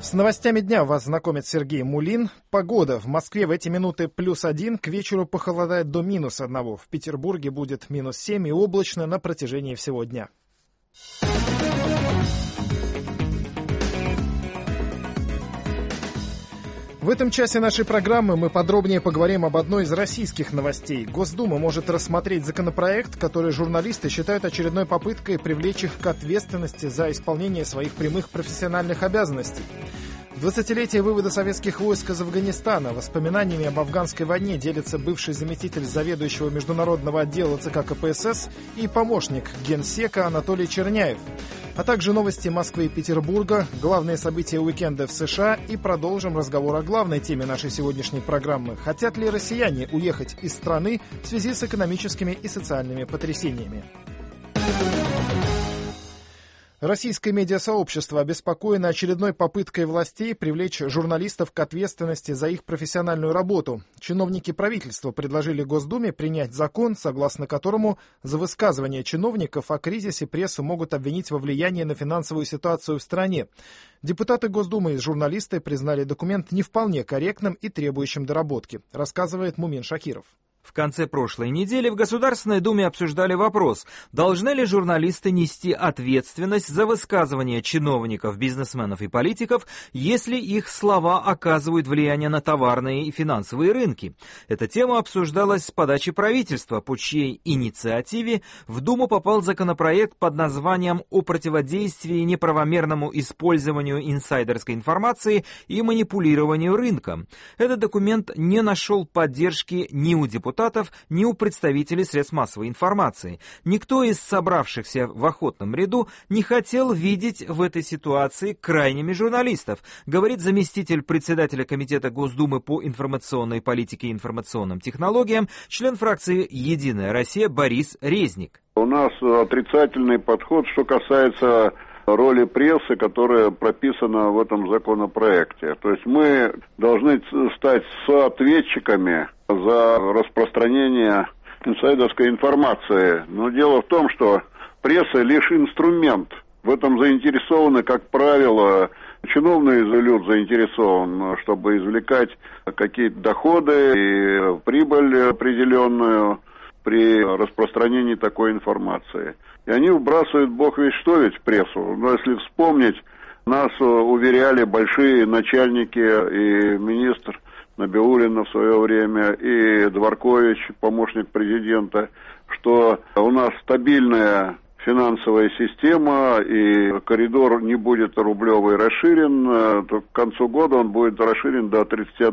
С новостями дня вас знакомит Сергей Мулин. Погода. В Москве в эти минуты +1, к вечеру похолодает до -1. В Петербурге будет -7 и облачно на протяжении всего дня. В этом часе нашей программы мы подробнее поговорим об одной из российских новостей. Госдума может рассмотреть законопроект, который журналисты считают очередной попыткой привлечь их к ответственности за исполнение своих прямых профессиональных обязанностей. 20-летие вывода советских войск из Афганистана. Воспоминаниями об афганской войне делится бывший заместитель заведующего международного отдела ЦК КПСС и помощник генсека Анатолий Черняев. А также новости Москвы и Петербурга, главные события уикенда в США и продолжим разговор о главной теме нашей сегодняшней программы. Хотят ли россияне уехать из страны в связи с экономическими и социальными потрясениями? Российское медиасообщество обеспокоено очередной попыткой властей привлечь журналистов к ответственности за их профессиональную работу. Чиновники правительства предложили Госдуме принять закон, согласно которому за высказывания чиновников о кризисе прессу могут обвинить во влиянии на финансовую ситуацию в стране. Депутаты Госдумы и журналисты признали документ не вполне корректным и требующим доработки, рассказывает Мумин Шакиров. В конце прошлой недели в Государственной Думе обсуждали вопрос, должны ли журналисты нести ответственность за высказывания чиновников, бизнесменов и политиков, если их слова оказывают влияние на товарные и финансовые рынки. Эта тема обсуждалась с подачи правительства, по чьей инициативе в Думу попал законопроект под названием «О противодействии неправомерному использованию инсайдерской информации и манипулированию рынком». Этот документ не нашел поддержки ни у депутатов, ни у представителей средств массовой информации. Никто из собравшихся в охотном ряду не хотел видеть в этой ситуации крайними журналистов, говорит заместитель председателя Комитета Госдумы по информационной политике и информационным технологиям, член фракции «Единая Россия» Борис Резник. У нас отрицательный подход, что касается роли прессы, которая прописана в этом законопроекте. То есть мы должны стать соответчиками за распространение инсайдерской информации. Но дело в том, что пресса лишь инструмент. В этом заинтересованы, как правило, чиновный люд заинтересован, чтобы извлекать какие-то доходы и прибыль определенную при распространении такой информации. И они вбрасывают бог весть что ведь в прессу. Но если вспомнить, нас уверяли большие начальники и министр Набиуллина в свое время, и Дворкович, помощник президента, что у нас стабильная финансовая система, и коридор не будет рублевый расширен, то к концу года он будет расширен до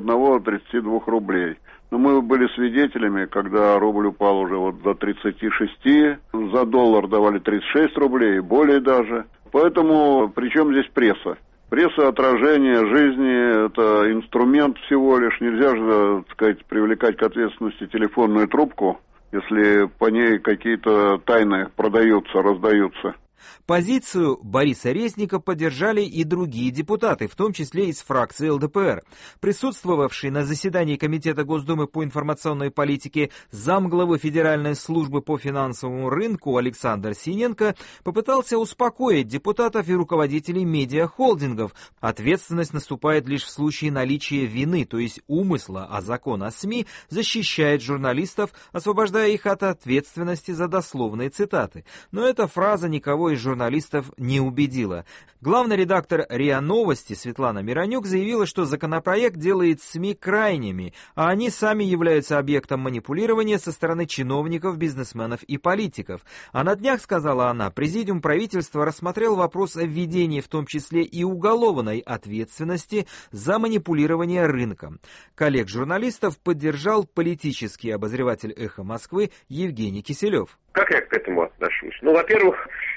31-32 рублей. Но мы были свидетелями, когда рубль упал уже вот до 36, за доллар давали 36 рублей, более даже. Поэтому, при чем здесь пресса? Пресса — отражение жизни, это инструмент всего лишь. Нельзя же, так сказать, привлекать к ответственности телефонную трубку, если по ней какие-то тайны продаются, раздаются. Позицию Бориса Резника поддержали и другие депутаты, в том числе из фракции ЛДПР. Присутствовавший на заседании Комитета Госдумы по информационной политике замглавы Федеральной службы по финансовому рынку Александр Синенко попытался успокоить депутатов и руководителей медиахолдингов. Ответственность наступает лишь в случае наличия вины, то есть умысла, а закон о СМИ защищает журналистов, освобождая их от ответственности за дословные цитаты. Но эта фраза никого из журналистов не убедила. Главный редактор РИА Новости Светлана Миронюк заявила, что законопроект делает СМИ крайними, а они сами являются объектом манипулирования со стороны чиновников, бизнесменов и политиков. А на днях, сказала она, президиум правительства рассмотрел вопрос о введении в том числе и уголовной ответственности за манипулирование рынком. Коллег-журналистов поддержал политический обозреватель «Эхо Москвы» Евгений Киселев. Как я к этому отношусь? Во-первых,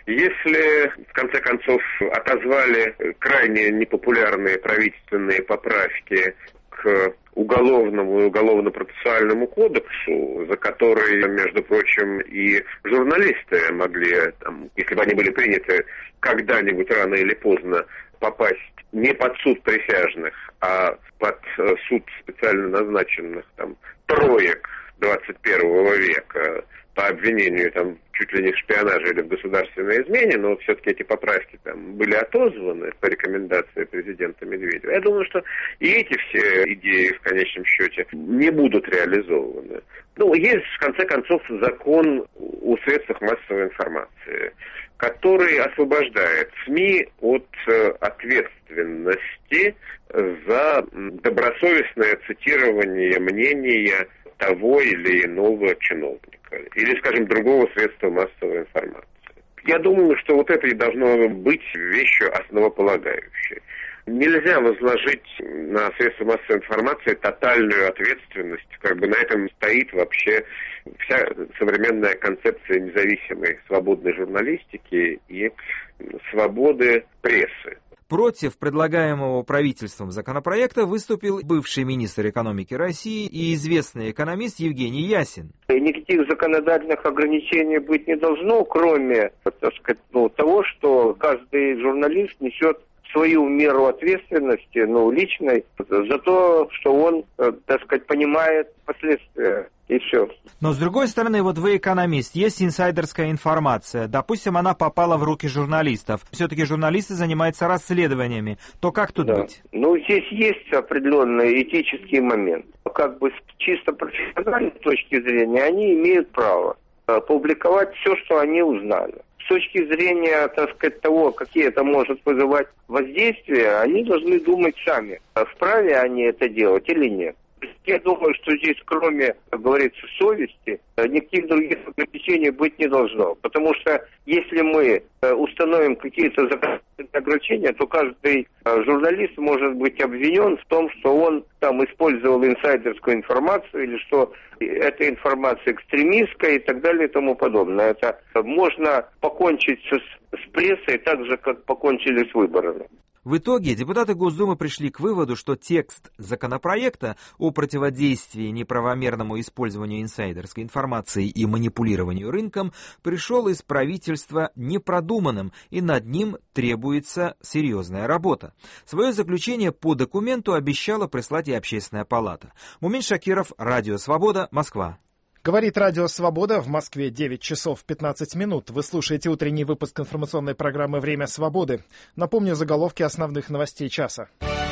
если, в конце концов, отозвали крайне непопулярные правительственные поправки к уголовному и уголовно-процессуальному кодексу, за который, между прочим, и журналисты могли, если бы они были приняты, когда-нибудь рано или поздно попасть не под суд присяжных, а под суд специально назначенных троек 21 века по обвинению чуть ли не в шпионаже или в государственной измене, но все-таки эти поправки там были отозваны по рекомендации президента Медведева. Я думаю, что и эти все идеи в конечном счете не будут реализованы. Ну, есть, в конце концов, закон о средствах массовой информации, который освобождает СМИ от ответственности за добросовестное цитирование мнения того или иного чиновника, или, скажем, другого средства массовой информации. Я думаю, что вот это и должно быть вещью основополагающей. Нельзя возложить на средства массовой информации тотальную ответственность, как бы на этом стоит вообще вся современная концепция независимой свободной журналистики и свободы прессы. Против предлагаемого правительством законопроекта выступил бывший министр экономики России и известный экономист Евгений Ясин. Никаких законодательных ограничений быть не должно, кроме, так сказать, того, что каждый журналист несет свою меру ответственности, личной, за то, что он, так сказать, понимает последствия. И все. Но с другой стороны, вот вы экономист, есть инсайдерская информация, допустим, она попала в руки журналистов. Все-таки журналисты занимаются расследованиями. То как тут быть? Здесь есть определенный этический момент. Как бы с чисто профессиональной точки зрения они имеют право публиковать все, что они узнали. С точки зрения, так сказать, того, какие это может вызывать воздействия, они должны думать сами, вправе они это делать или нет. Я думаю, что здесь, кроме, как говорится, совести, никаких других ограничений быть не должно. Потому что если мы установим какие-то законодательные ограничения, то каждый журналист может быть обвинен в том, что он там использовал инсайдерскую информацию или что эта информация экстремистская и так далее и тому подобное. Это можно покончить с прессой так же, как покончили с выборами. В итоге депутаты Госдумы пришли к выводу, что текст законопроекта о противодействии неправомерному использованию инсайдерской информации и манипулированию рынком пришел из правительства непродуманным, и над ним требуется серьезная работа. Свое заключение по документу обещала прислать и Общественная палата. Мумин Шакиров, Радио Свобода, Москва. Говорит Радио Свобода, в Москве 9 часов 15 минут. Вы слушаете утренний выпуск информационной программы «Время свободы». Напомню заголовки основных новостей часа.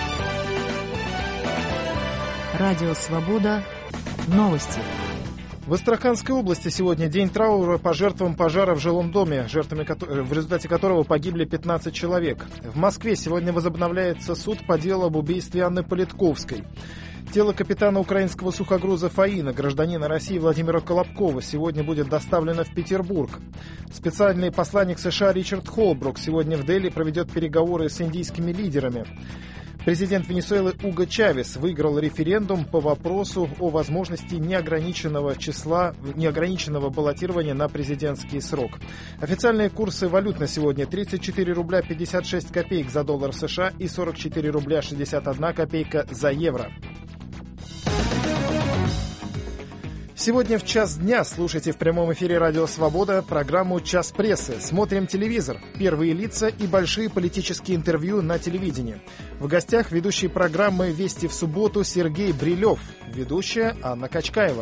Радио Свобода. Новости. В Астраханской области сегодня день траура по жертвам пожара в жилом доме, в результате которого погибли 15 человек. В Москве сегодня возобновляется суд по делу об убийстве Анны Политковской. Тело капитана украинского сухогруза «Фаина», гражданина России Владимира Колобкова, сегодня будет доставлено в Петербург. Специальный посланник США Ричард Холбрук сегодня в Дели проведет переговоры с индийскими лидерами. Президент Венесуэлы Уго Чавес выиграл референдум по вопросу о возможности неограниченного баллотирования на президентский срок. Официальные курсы валют на сегодня: 34 рубля 56 копеек за доллар США и 44 рубля 61 копейка за евро. Сегодня в час дня слушайте в прямом эфире Радио Свобода программу «Час прессы». Смотрим телевизор, первые лица и большие политические интервью на телевидении. В гостях ведущий программы «Вести в субботу» Сергей Брилев, ведущая Анна Качкаева.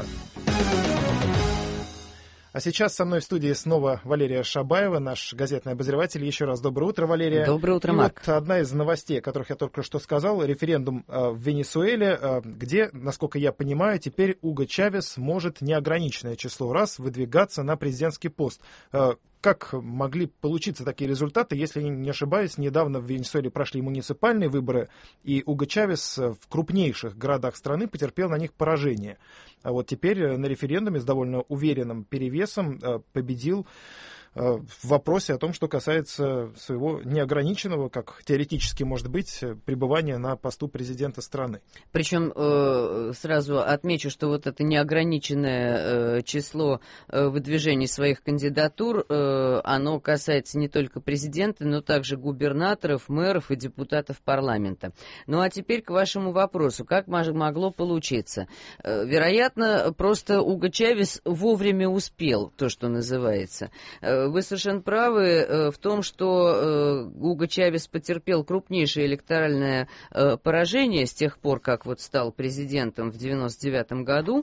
А сейчас со мной в студии снова Валерия Шабаева, наш газетный обозреватель. Еще раз доброе утро, Валерия. Доброе утро, Марк. Вот одна из новостей, о которых я только что сказал, референдум в Венесуэле, где, насколько я понимаю, теперь Уго Чавес может неограниченное число раз выдвигаться на президентский пост. Как могли получиться такие результаты? Если я не ошибаюсь, недавно в Венесуэле прошли муниципальные выборы, и Уго Чавес в крупнейших городах страны потерпел на них поражение. А вот теперь на референдуме с довольно уверенным перевесом победил в вопросе о том, что касается своего неограниченного, как теоретически может быть, пребывания на посту президента страны. Причем сразу отмечу, что вот это неограниченное число выдвижений своих кандидатур, оно касается не только президента, но также губернаторов, мэров и депутатов парламента. Ну а теперь к вашему вопросу. Как могло получиться? Вероятно, просто Уго Чавес вовремя успел, то, что называется. Вы совершенно правы в том, что Уго Чавес потерпел крупнейшее электоральное поражение с тех пор, как вот стал президентом в 1999 году,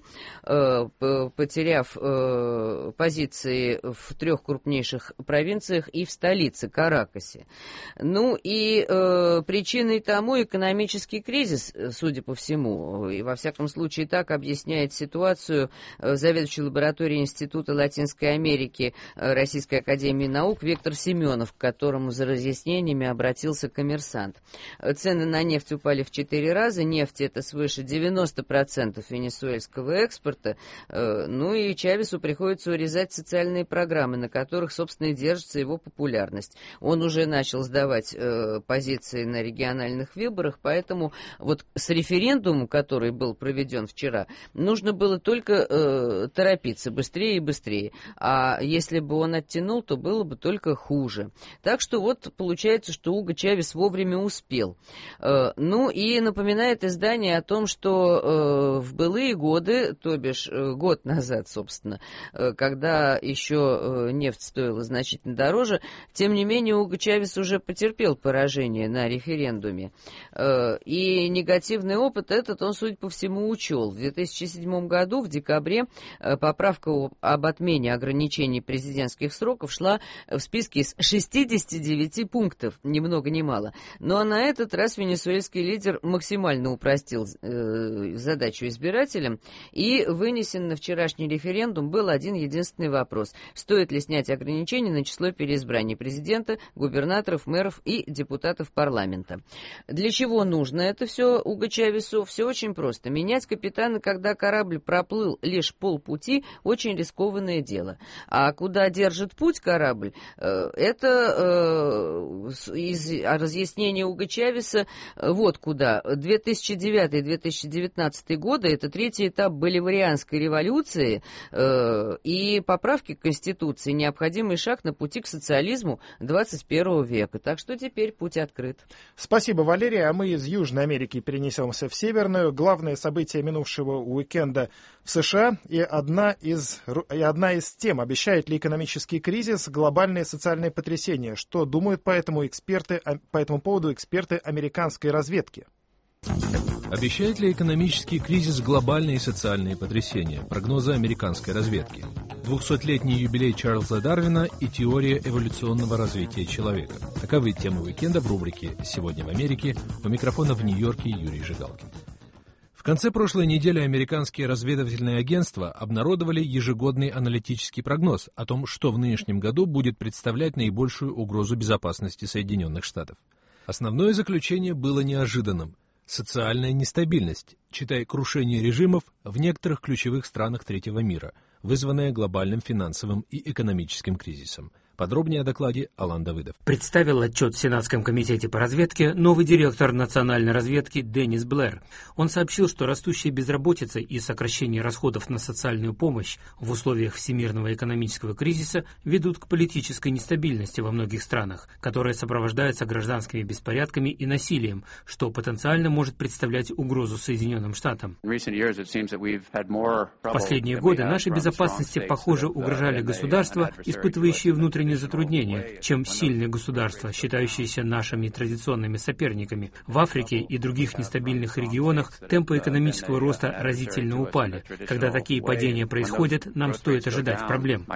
потеряв позиции в 3 крупнейших провинциях и в столице Каракасе. Ну и причиной тому экономический кризис, судя по всему, и во всяком случае так объясняет ситуацию заведующий лабораторией Института Латинской Америки Российской академии наук Виктор Семенов, к которому за разъяснениями обратился «Коммерсант». Цены на нефть упали в 4 раза, нефть это свыше 90% венесуэльского экспорта, ну и Чавесу приходится урезать социальные программы, на которых, собственно, и держится его популярность. Он уже начал сдавать позиции на региональных выборах, поэтому вот с референдумом, который был проведен вчера, нужно было только торопиться быстрее и быстрее. А если бы он оттянул, то было бы только хуже. Так что вот получается, что Уго Чавес вовремя успел. Ну и напоминает издание о том, что в былые годы, то бишь год назад, собственно, когда еще нефть стоила значительно дороже, тем не менее Уго Чавес уже потерпел поражение на референдуме. И негативный опыт этот он, судя по всему, учел. В 2007 году, в декабре, поправка об отмене ограничений президентских сроков шла в списке из 69 пунктов, ни много ни мало. Но на этот раз венесуэльский лидер максимально упростил задачу избирателям, и вынесен на вчерашний референдум был один единственный вопрос: стоит ли снять ограничения на число переизбраний президента, губернаторов, мэров и депутатов парламента. Для чего нужно это все Уго Чавесу? Все очень просто. Менять капитана, когда корабль проплыл лишь полпути, очень рискованное дело. А куда держит путь корабль, это из разъяснения Уго Чавеса вот куда. 2009-2019 годы — это 3-й этап боливарианской революции и поправки к Конституции, необходимый шаг на пути к социализму 21 века. Так что теперь путь открыт. Спасибо, Валерия. А мы из Южной Америки перенесемся в Северную. Главное событие минувшего уикенда в США и одна из тем: обещает ли экономический кризис глобальные социальные потрясения? Что думают по этому поводу эксперты американской разведки? Обещает ли экономический кризис глобальные социальные потрясения? Прогнозы американской разведки. 200-летний юбилей Чарльза Дарвина и теория эволюционного развития человека. Таковы темы уикенда в рубрике «Сегодня в Америке». У микрофона в Нью-Йорке Юрий Жигалкин. В конце прошлой недели американские разведывательные агентства обнародовали ежегодный аналитический прогноз о том, что в нынешнем году будет представлять наибольшую угрозу безопасности Соединенных Штатов. Основное заключение было неожиданным. Социальная нестабильность, читай крушение режимов в некоторых ключевых странах третьего мира, вызванная глобальным финансовым и экономическим кризисом. Подробнее о докладе Алан Давыдов. Представил отчет в Сенатском комитете по разведке новый директор национальной разведки Деннис Блэр. Он сообщил, что растущая безработица и сокращение расходов на социальную помощь в условиях всемирного экономического кризиса ведут к политической нестабильности во многих странах, которая сопровождается гражданскими беспорядками и насилием, что потенциально может представлять угрозу Соединенным Штатам. В последние годы нашей безопасности, похоже, угрожали государства, испытывающие внутренние затруднения, чем сильные государства, считающиеся нашими традиционными соперниками. В Африке и других нестабильных регионах темпы экономического роста разительно упали. Когда такие падения происходят, нам стоит ожидать проблем.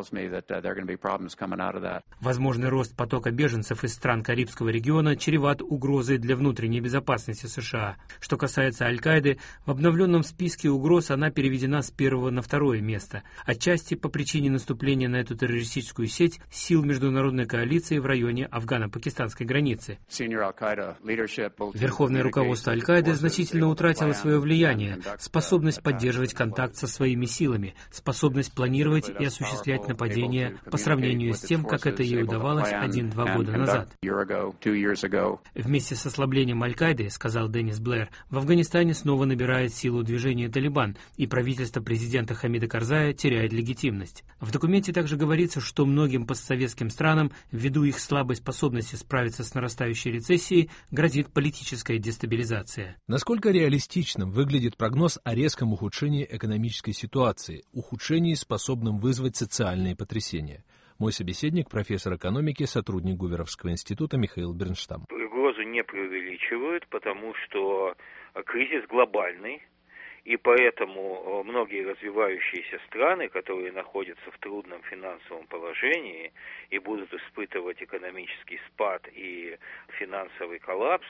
Возможный рост потока беженцев из стран Карибского региона чреват угрозой для внутренней безопасности США. Что касается Аль-Каиды, в обновленном списке угроз она переведена с 1-го на 2-е место, отчасти по причине наступления на эту террористическую сеть сил международной коалиции в районе афгано-пакистанской границы. Верховное руководство Аль-Каиды значительно утратило свое влияние, способность поддерживать контакт со своими силами, способность планировать и осуществлять нападения по сравнению с тем, как это ей удавалось 1-2 года назад. Вместе с ослаблением Аль-Каиды, сказал Деннис Блэр, в Афганистане снова набирает силу движение «Талибан», и правительство президента Хамида Карзая теряет легитимность. В документе также говорится, что многим постсоветским странам, ввиду их слабой способности справиться с нарастающей рецессией, грозит политическая дестабилизация. Насколько реалистичным выглядит прогноз о резком ухудшении экономической ситуации, ухудшении, способном вызвать социальные потрясения? Мой собеседник — профессор экономики, сотрудник Гуверовского института Михаил Бернштам. Угрозу не преувеличивают, потому что кризис глобальный. И поэтому многие развивающиеся страны, которые находятся в трудном финансовом положении и будут испытывать экономический спад и финансовый коллапс,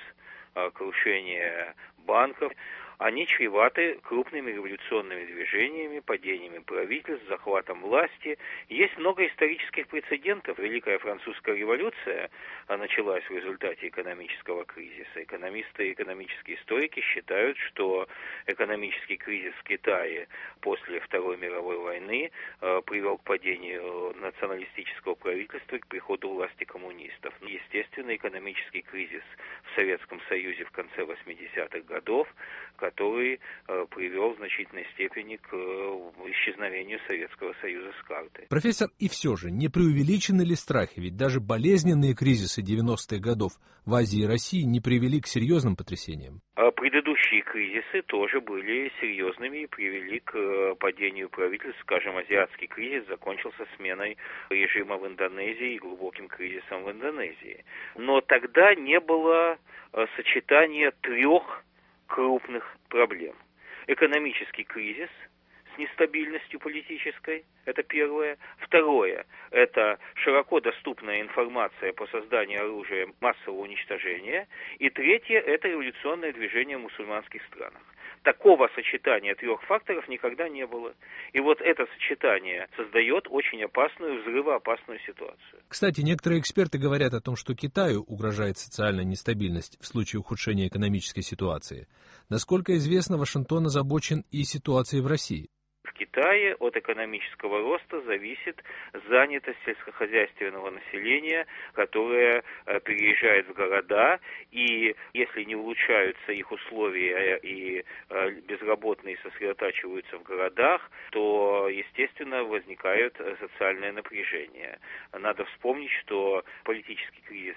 крушение банков, они чреваты крупными революционными движениями, падениями правительств, захватом власти. Есть много исторических прецедентов. Великая французская революция началась в результате экономического кризиса. Экономисты и экономические историки считают, что экономический кризис в Китае после Второй мировой войны привел к падению националистического правительства и к приходу власти коммунистов. Естественно, экономический кризис в Советском Союзе в конце 80-х годов, который привел в значительной степени к исчезновению Советского Союза с карты. Профессор, и все же, не преувеличены ли страхи? Ведь даже болезненные кризисы 90-х годов в Азии и России не привели к серьезным потрясениям. Предыдущие кризисы тоже были серьезными и привели к падению правительств. Скажем, азиатский кризис закончился сменой режима в Индонезии и глубоким кризисом в Индонезии. Но тогда не было сочетания трех крупных проблем. Экономический кризис с нестабильностью политической, это первое. Второе, это широко доступная информация по созданию оружия массового уничтожения. И третье, это революционное движение в мусульманских странах. Такого сочетания трех факторов никогда не было. И вот это сочетание создает очень опасную, взрывоопасную ситуацию. Кстати, некоторые эксперты говорят о том, что Китаю угрожает социальная нестабильность в случае ухудшения экономической ситуации. Насколько известно, Вашингтон озабочен и ситуацией в России. В Китае от экономического роста зависит занятость сельскохозяйственного населения, которое переезжает в города, и если не улучшаются их условия и безработные сосредотачиваются в городах, то, естественно, возникает социальное напряжение. Надо вспомнить, что политический кризис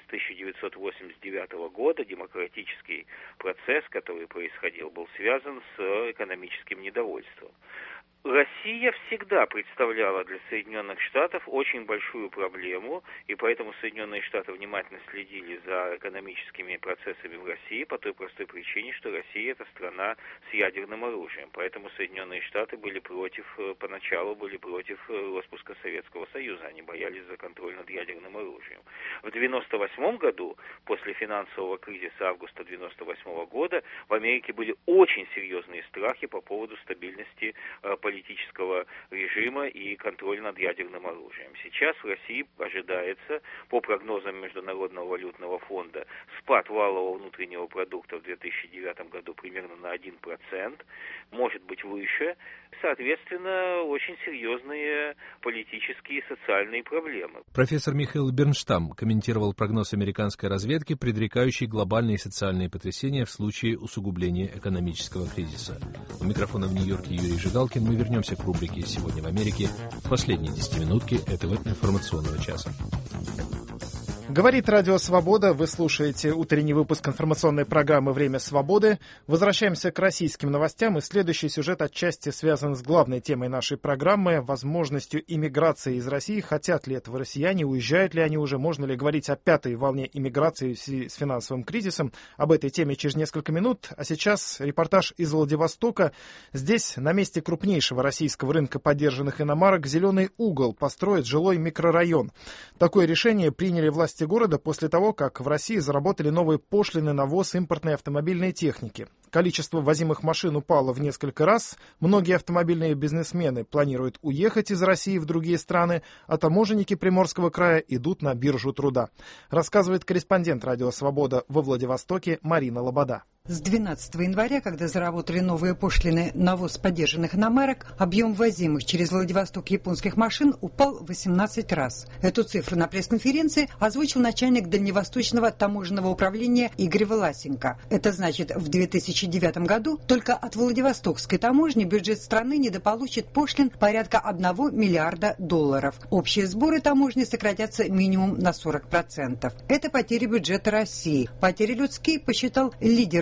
1989 года, демократический процесс, который происходил, был связан с экономическим недовольством. Россия всегда представляла для Соединенных Штатов очень большую проблему, и поэтому Соединенные Штаты внимательно следили за экономическими процессами в России по той простой причине, что Россия – это страна с ядерным оружием. Поэтому Соединенные Штаты поначалу были против распуска Советского Союза, они боялись за контроль над ядерным оружием. В 1998 году, после финансового кризиса августа 1998 года, в Америке были очень серьезные страхи по поводу стабильности политического режима и контроль над ядерным оружием. Сейчас в России ожидается, по прогнозам Международного валютного фонда, спад валового внутреннего продукта в 2009 году примерно на 1%, может быть выше. Соответственно, очень серьезные политические и социальные проблемы. Профессор Михаил Бернштам комментировал прогноз американской разведки, предрекающий глобальные социальные потрясения в случае усугубления экономического кризиса. У микрофона в Нью-Йорке Юрий Жигалкин. Мы вернемся к рубрике «Сегодня в Америке» в последние 10 минутки этого информационного часа. Говорит Радио Свобода. Вы слушаете утренний выпуск информационной программы «Время свободы». Возвращаемся к российским новостям. И следующий сюжет отчасти связан с главной темой нашей программы — возможностью иммиграции из России. Хотят ли этого россияне, уезжают ли они уже, можно ли говорить о пятой волне иммиграции в связи с финансовым кризисом. Об этой теме через несколько минут. А сейчас репортаж из Владивостока. Здесь, на месте крупнейшего российского рынка подержанных иномарок, «Зеленый угол» построит жилой микрорайон. Такое решение приняли власти города после того, как в России заработали новые пошлины на ввоз импортной автомобильной техники. Количество ввозимых машин упало в несколько раз. Многие автомобильные бизнесмены планируют уехать из России в другие страны, а таможенники Приморского края идут на биржу труда. Рассказывает корреспондент «Радио Свобода» во Владивостоке Марина Лобода. С 12 января, когда заработали новые пошлины на ввоз подержанных иномарок, объем ввозимых через Владивосток японских машин упал 18 раз. Эту цифру на пресс-конференции озвучил начальник Дальневосточного таможенного управления Игорь Власенко. Это значит, в 2009 году только от Владивостокской таможни бюджет страны недополучит пошлин порядка $1 миллиарда. Общие сборы таможни сократятся минимум на 40%. Это потери бюджета России. Потери людские посчитал лидер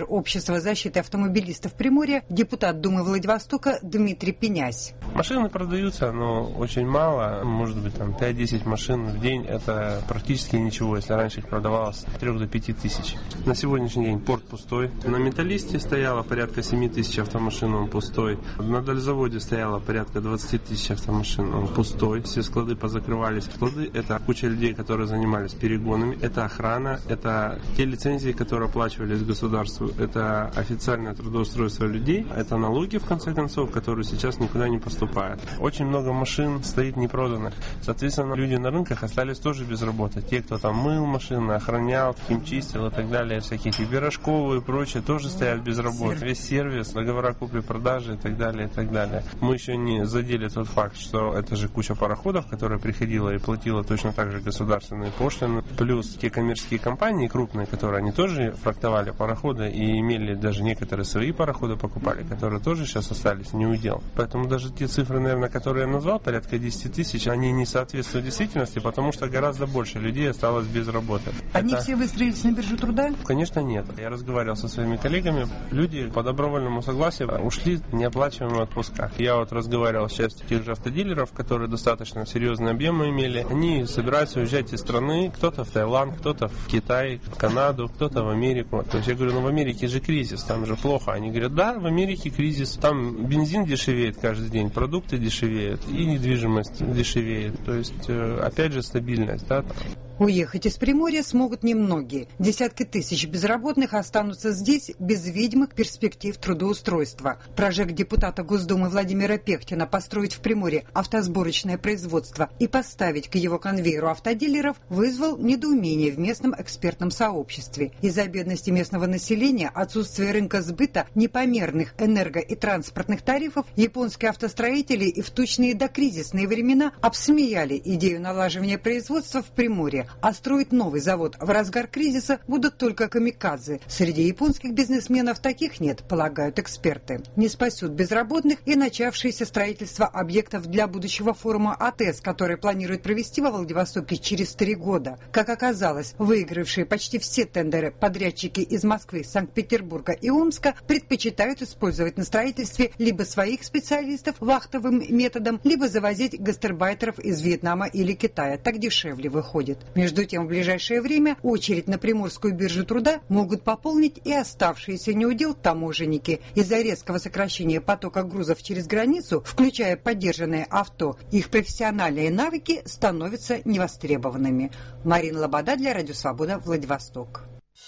Общества защиты автомобилистов Приморья, депутат Думы Владивостока Дмитрий Пенясь. Машины продаются, но очень мало, может быть, там 5-10 машин в день, это практически ничего, если раньше их продавалось от 3 до 5 тысяч. На сегодняшний день порт пустой. На Металлисте стояло порядка 7 тысяч автомашин, он пустой. На Дальзаводе стояло порядка 20 тысяч автомашин, он пустой. Все склады позакрывались. Склады — это куча людей, которые занимались перегонами, это охрана, это те лицензии, которые оплачивались государству, это официальное трудоустройство людей, это налоги, в конце концов, которые сейчас никуда не поступают. Очень много машин стоит непроданных. Соответственно, люди на рынках остались тоже без работы. Те, кто там мыл машины, охранял, химчистил и так далее, всякие пирожковые и прочее, тоже стоят без работы. Весь сервис, договора купли-продажи и так далее, и так далее. Мы еще не задели тот факт, что это же куча пароходов, которая приходила и платила точно так же государственные пошлины, плюс те коммерческие компании крупные, которые они тоже фрактовали пароходы и имели даже некоторые свои пароходы покупали, которые тоже сейчас остались не удел. Поэтому даже те цифры, наверное, которые я назвал, порядка 10 тысяч, они не соответствуют действительности, потому что гораздо больше людей осталось без работы. Они все выстроились на биржу труда? Конечно, нет. Я разговаривал со своими коллегами. Люди по добровольному согласию ушли в неоплачиваемые отпуска. Я вот разговаривал сейчас с тех же автодилеров, которые достаточно серьезные объемы имели. Они собираются уезжать из страны. Кто-то в Таиланд, кто-то в Китай, в Канаду, кто-то в Америку. То есть я говорю, в Америке же кризис, там же плохо. Они говорят, да, в Америке кризис. Там бензин дешевеет каждый день, продукты дешевеют и недвижимость дешевеет. То есть, опять же, стабильность, да. Уехать из Приморья смогут немногие. Десятки тысяч безработных останутся здесь без видимых перспектив трудоустройства. Прожект депутата Госдумы Владимира Пехтина построить в Приморье автосборочное производство и поставить к его конвейеру автодилеров вызвал недоумение в местном экспертном сообществе. Из-за бедности местного населения, отсутствия рынка сбыта, непомерных энерго- и транспортных тарифов японские автостроители и в тучные докризисные времена обсмеяли идею налаживания производства в Приморье. А строить новый завод в разгар кризиса будут только камикадзе. Среди японских бизнесменов таких нет, полагают эксперты. Не спасут безработных и начавшееся строительство объектов для будущего форума АТЭС, который планирует провести во Владивостоке через 3 года. Как оказалось, выигравшие почти все тендеры подрядчики из Москвы, Санкт-Петербурга и Омска предпочитают использовать на строительстве либо своих специалистов вахтовым методом, либо завозить гастарбайтеров из Вьетнама или Китая. Так дешевле выходит. Между тем, в ближайшее время очередь на Приморскую биржу труда могут пополнить и оставшиеся неудел таможенники. Из-за резкого сокращения потока грузов через границу, включая подержанные авто, их профессиональные навыки становятся невостребованными. Марина Лобода для Радио Свобода, Владивосток.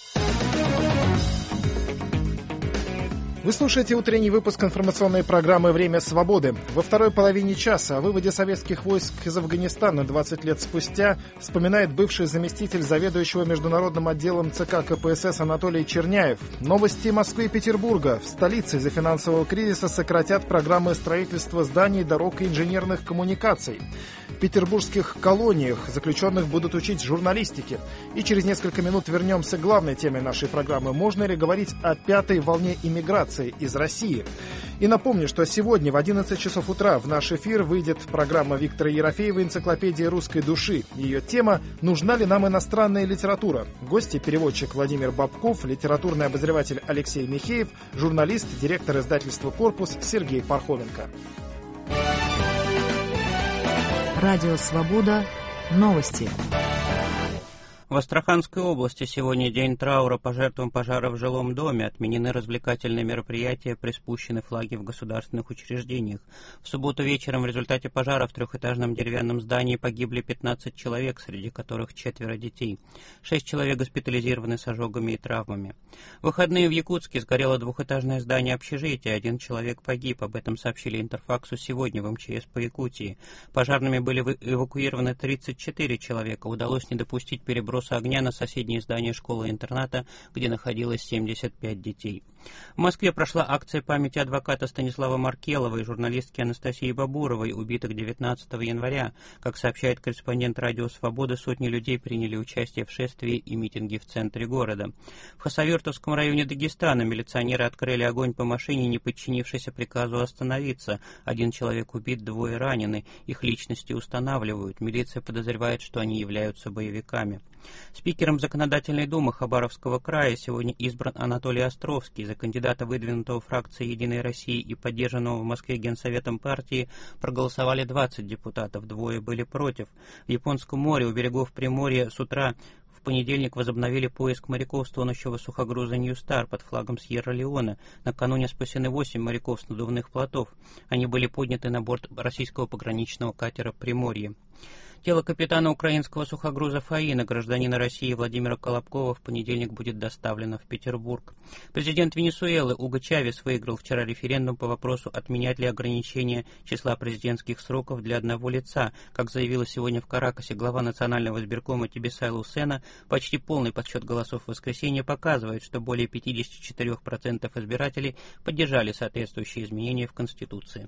Вы слушаете утренний выпуск информационной программы «Время свободы». Во второй половине часа о выводе советских войск из Афганистана 20 лет спустя вспоминает бывший заместитель заведующего международным отделом ЦК КПСС Анатолий Черняев. Новости Москвы и Петербурга. В столице из-за финансового кризиса сократят программы строительства зданий, дорог и инженерных коммуникаций. В петербургских колониях заключенных будут учить журналистике. И через несколько минут вернемся к главной теме нашей программы. Можно ли говорить о пятой волне иммиграции из России? И напомню, что сегодня в 11 часов утра в наш эфир выйдет программа Виктора Ерофеева «Энциклопедия русской души». Ее тема «Нужна ли нам иностранная литература?». Гости — переводчик Владимир Бабков, литературный обозреватель Алексей Михеев, журналист, директор издательства «Корпус» Сергей Пархоменко. Радио «Свобода». Новости. В Астраханской области сегодня день траура по жертвам пожара в жилом доме. Отменены развлекательные мероприятия, приспущены флаги в государственных учреждениях. В субботу вечером в результате пожара в трехэтажном деревянном здании погибли 15 человек, среди которых 4 детей. 6 человек госпитализированы с ожогами и травмами. В выходные в Якутске сгорело двухэтажное здание общежития. 1 человек погиб. Об этом сообщили Интерфаксу сегодня в МЧС по Якутии. Пожарными были эвакуированы 34 человека. Удалось не допустить переброса огня на соседнее здание школы-интерната, где находилось 75 детей. В Москве прошла акция памяти адвоката Станислава Маркелова и журналистки Анастасии Бабуровой, убитых 19 января. Как сообщает корреспондент «Радио Свобода», сотни людей приняли участие в шествии и митинге в центре города. В Хасавюртовском районе Дагестана милиционеры открыли огонь по машине, не подчинившейся приказу остановиться. 1 человек убит, 2 ранены. Их личности устанавливают. Милиция подозревает, что они являются боевиками. Спикером Законодательной думы Хабаровского края сегодня избран Анатолий Островский. За кандидата, выдвинутого фракцией «Единой России» и поддержанного в Москве Генсоветом партии, проголосовали 20 депутатов, 2 были против. В Японском море у берегов Приморья с утра в понедельник возобновили поиск моряков с тонущего сухогруза «Нью Стар» под флагом Сьерра-Леоне. Накануне спасены 8 моряков с надувных плотов. Они были подняты на борт российского пограничного катера «Приморье». Тело капитана украинского сухогруза «Фаина», гражданина России Владимира Колобкова, в понедельник будет доставлено в Петербург. Президент Венесуэлы Уго Чавес выиграл вчера референдум по вопросу, отменять ли ограничение числа президентских сроков для одного лица. Как заявила сегодня в Каракасе глава Национального избиркома Тибисай Лусена, почти полный подсчет голосов в воскресенье показывает, что более 54% избирателей поддержали соответствующие изменения в Конституции.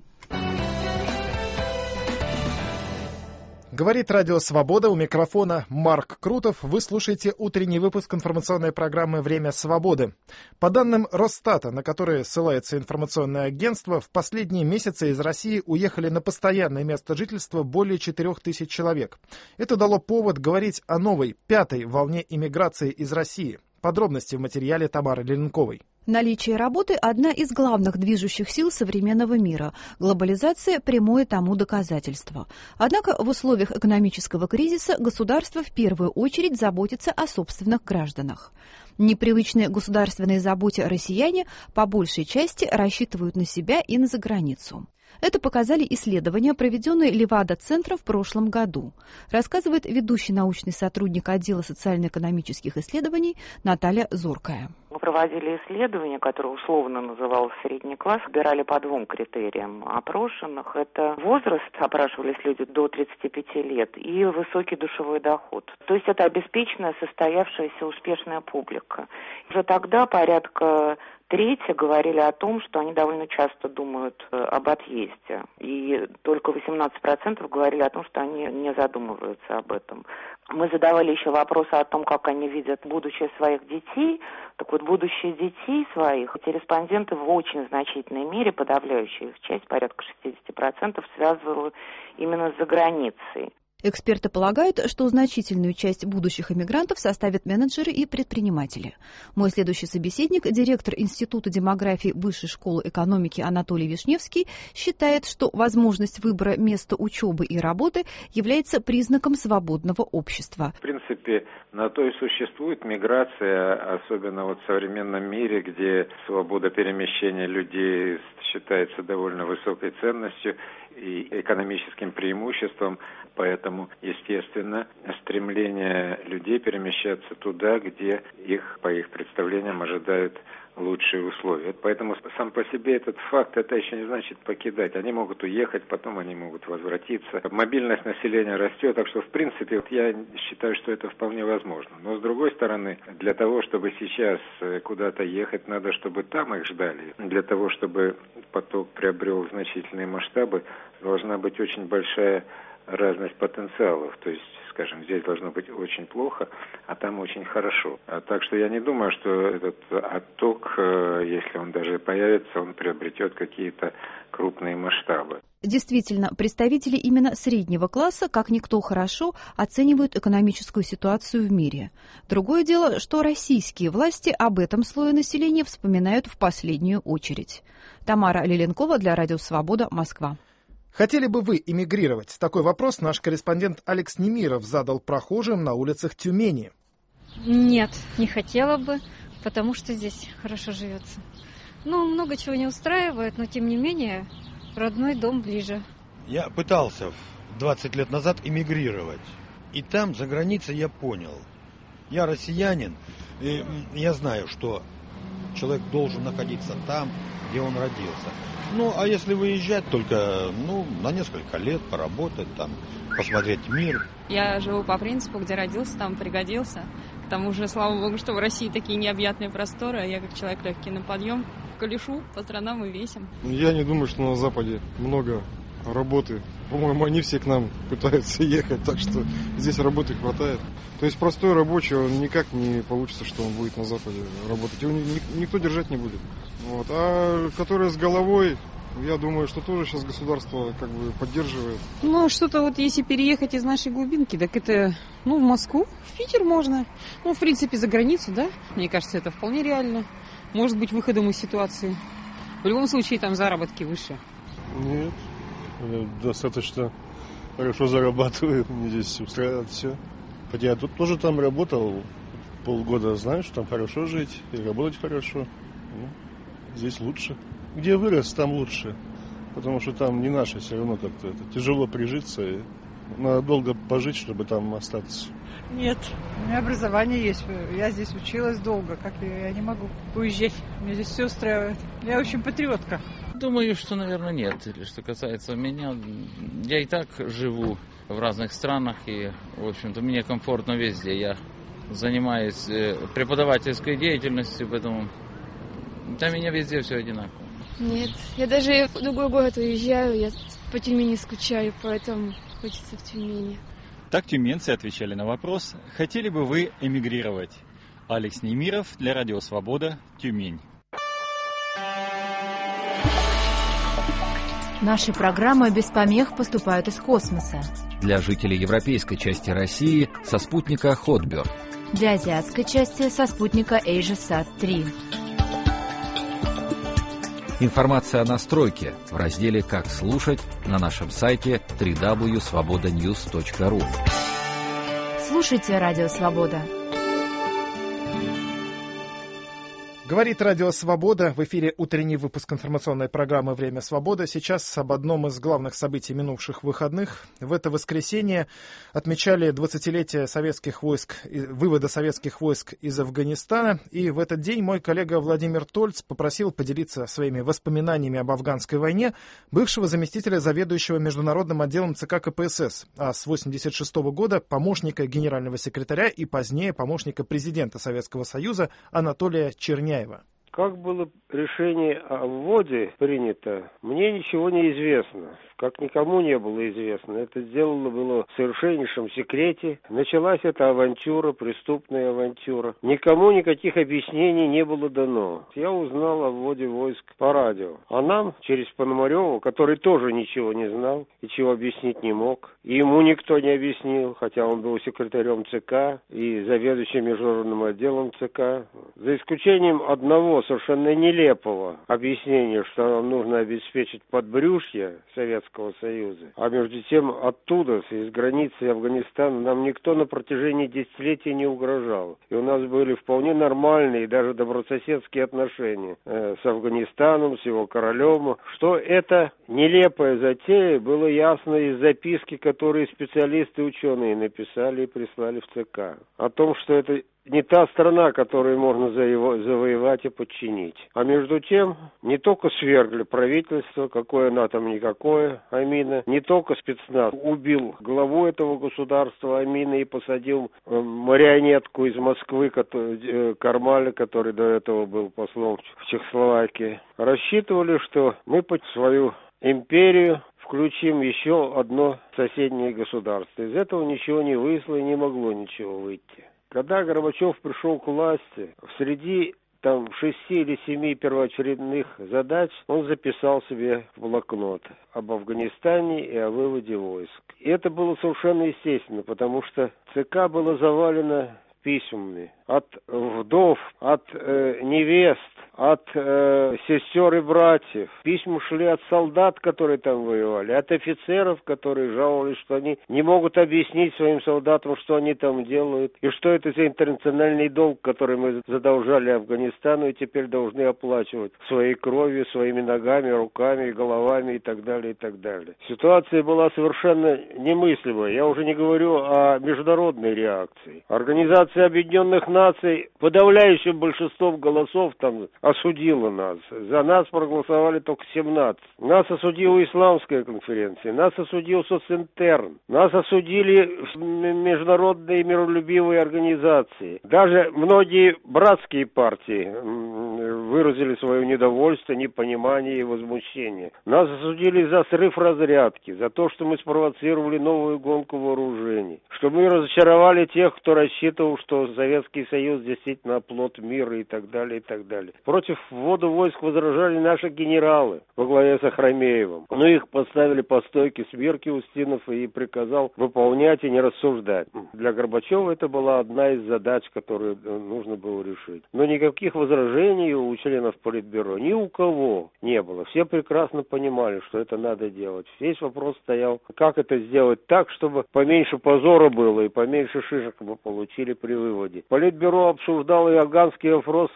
Говорит Радио Свобода, у микрофона Марк Крутов. Вы слушаете утренний выпуск информационной программы «Время свободы». По данным Росстата, на которые ссылается информационное агентство, в последние месяцы из России уехали на постоянное место жительства более 4000 человек. Это дало повод говорить о новой, 5-й волне иммиграции из России. Подробности в материале Тамары Ленковой. Наличие работы – одна из главных движущих сил современного мира. Глобализация – прямое тому доказательство. Однако в условиях экономического кризиса государство в первую очередь заботится о собственных гражданах. Непривычные государственной заботе россияне по большей части рассчитывают на себя и на заграницу. Это показали исследования, проведенные Левада-центром в прошлом году, рассказывает ведущий научный сотрудник отдела социально-экономических исследований Наталья Зоркая. Мы проводили исследование, которое условно называлось «Средний класс». Выбирали по 2 критериям опрошенных. Это возраст, опрашивались люди до 35 лет, и высокий душевой доход. То есть это обеспеченная, состоявшаяся, успешная публика. Уже тогда порядка трети говорили о том, что они довольно часто думают об отъезде. И только 18% говорили о том, что они не задумываются об этом. Мы задавали еще вопросы о том, как они видят будущее своих детей. Так вот, будущее детей своих эти респонденты в очень значительной мере, подавляющая их часть, порядка 60%, связывали именно с заграницей. Эксперты полагают, что значительную часть будущих эмигрантов составят менеджеры и предприниматели. Мой следующий собеседник, директор Института демографии Высшей школы экономики Анатолий Вишневский, считает, что возможность выбора места учебы и работы является признаком свободного общества. В принципе, на то и существует миграция, особенно в современном мире, где свобода перемещения людей считается довольно высокой ценностью и экономическим преимуществом. Поэтому, естественно, стремление людей перемещаться туда, где их, по их представлениям, ожидают лучшие условия. Поэтому сам по себе этот факт, это еще не значит покидать. Они могут уехать, потом они могут возвратиться. Мобильность населения растет, так что, в принципе, я считаю, что это вполне возможно. Но, с другой стороны, для того, чтобы сейчас куда-то ехать, надо, чтобы там их ждали. Для того, чтобы поток приобрел значительные масштабы, должна быть очень большая разность потенциалов. То есть, скажем, здесь должно быть очень плохо, а там очень хорошо. Так что я не думаю, что этот отток, если он даже появится, он приобретет какие-то крупные масштабы. Действительно, представители именно среднего класса, как никто хорошо, оценивают экономическую ситуацию в мире. Другое дело, что российские власти об этом слое населения вспоминают в последнюю очередь. Тамара Лиленкова для Радио Свобода, Москва. Хотели бы вы эмигрировать? Такой вопрос наш корреспондент Алекс Немиров задал прохожим на улицах Тюмени. Нет, не хотела бы, потому что здесь хорошо живется. Много чего не устраивает, но тем не менее родной дом ближе. Я пытался 20 лет назад эмигрировать. И там, за границей, я понял. Я россиянин, и я знаю, что человек должен находиться там, где он родился. А если выезжать, только на несколько лет поработать, там, посмотреть мир. Я живу по принципу, где родился, там пригодился. К Там уже, слава богу, что в России такие необъятные просторы, а я как человек легкий на подъем колешу по странам и весим. Я не думаю, что на Западе много работы. По-моему, они все к нам пытаются ехать, так что здесь работы хватает. То есть простой рабочий, он никак не получится, что он будет на Западе работать. Его никто держать не будет. Вот. А которые с головой, я думаю, что тоже сейчас государство как бы поддерживает. Ну, что-то вот если переехать из нашей глубинки, так это, в Москву, в Питер можно. В принципе, за границу, да? Мне кажется, это вполне реально. Может быть, выходом из ситуации. В любом случае, там заработки выше. Нет, я достаточно хорошо зарабатываю, мне здесь устраивает все. Хотя я тут тоже там работал полгода, знаю, что там хорошо жить и работать хорошо. Здесь лучше. Где вырос, там лучше. Потому что там не наше, все равно как-то это тяжело прижиться. И надо долго пожить, чтобы там остаться. Нет, у меня образование есть. Я здесь училась долго. Как я не могу уезжать. Меня здесь все устраивает. Я очень патриотка. Думаю, что, наверное, нет. Что касается меня, я и так живу в разных странах. И, в общем-то, мне комфортно везде. Я занимаюсь преподавательской деятельностью, поэтому для меня везде все одинаково. Нет, я даже в другой город уезжаю, я по Тюмени скучаю, поэтому хочется в Тюмени. Так тюменцы отвечали на вопрос, хотели бы вы эмигрировать. Алекс Немиров для Радио Свобода, Тюмень. Наши программы без помех поступают из космоса. Для жителей европейской части России со спутника Hotbird. Для азиатской части со спутника AsiaSat-3. Информация о настройке в разделе «Как слушать» на нашем сайте www.svobodanews.ru. Слушайте Радио Свобода. Говорит Радио Свобода. В эфире утренний выпуск информационной программы «Время свободы». Сейчас об одном из главных событий минувших выходных. В это воскресенье отмечали 20-летие советских войск, вывода советских войск из Афганистана. И в этот день мой коллега Владимир Тольц попросил поделиться своими воспоминаниями об афганской войне бывшего заместителя заведующего международным отделом ЦК КПСС, а с 1986 года помощника генерального секретаря и позднее помощника президента Советского Союза Анатолия Черняева. Как было решение о вводе принято, мне ничего не известно. Как никому не было известно. Это сделано было в совершеннейшем секрете. Началась эта авантюра, преступная авантюра. Никому никаких объяснений не было дано. Я узнал о вводе войск по радио. А нам, через Пономарева, который тоже ничего не знал и чего объяснить не мог, и ему никто не объяснил, хотя он был секретарем ЦК и заведующим международным отделом ЦК. За исключением одного совершенно нелепого объяснения, что нам нужно обеспечить подбрюшье Советского Союза. А между тем оттуда, из границы Афганистана, нам никто на протяжении десятилетий не угрожал. И у нас были вполне нормальные, даже добрососедские отношения с Афганистаном, с его королем. Что это нелепая затея, было ясно из записки, которые специалисты и ученые написали и прислали в ЦК. О том, что это не та страна, которую можно завоевать и подчинить. А между тем, не только свергли правительство, какое оно там никакое, Амина, не только спецназ убил главу этого государства Амина и посадил марионетку из Москвы, Кармаля, который до этого был послом в Чехословакии. Рассчитывали, что мы под свою империю включим еще одно соседнее государство. Из этого ничего не вышло и не могло ничего выйти. Когда Горбачев пришел к власти, среди 6 или 7 первоочередных задач он записал себе в блокнот об Афганистане и о выводе войск. И это было совершенно естественно, потому что ЦК было завалено письмами от вдов, от невест, от сестер и братьев. Письма шли от солдат, которые там воевали, от офицеров, которые жаловались, что они не могут объяснить своим солдатам, что они там делают, и что это за интернациональный долг, который мы задолжали Афганистану и теперь должны оплачивать своей кровью, своими ногами, руками, головами и так далее, и так далее. Ситуация была совершенно немыслимая. Я уже не говорю о международной реакции. Организация Объединенных Наций подавляющим большинством голосов там осудила нас. За нас проголосовали только 17. Нас осудила Исламская конференция, нас осудил Социнтерн, нас осудили международные миролюбивые организации. Даже многие братские партии выразили свое недовольство, непонимание и возмущение. Нас осудили за срыв разрядки, за то, что мы спровоцировали новую гонку вооружений, что мы разочаровали тех, кто рассчитывал, что Советский Союз действительно оплот мира и так далее, и так далее. Против ввода войск возражали наши генералы во главе с Ахрамеевым. Но их поставили по стойке смирки Устинов и приказал выполнять и не рассуждать. Для Горбачева это была одна из задач, которую нужно было решить. Но никаких возражений у членов Политбюро ни у кого не было. Все прекрасно понимали, что это надо делать. Весь вопрос стоял, как это сделать так, чтобы поменьше позора было и поменьше шишек мы получили при выводе. Политбюро обсуждало и афганский вопрос,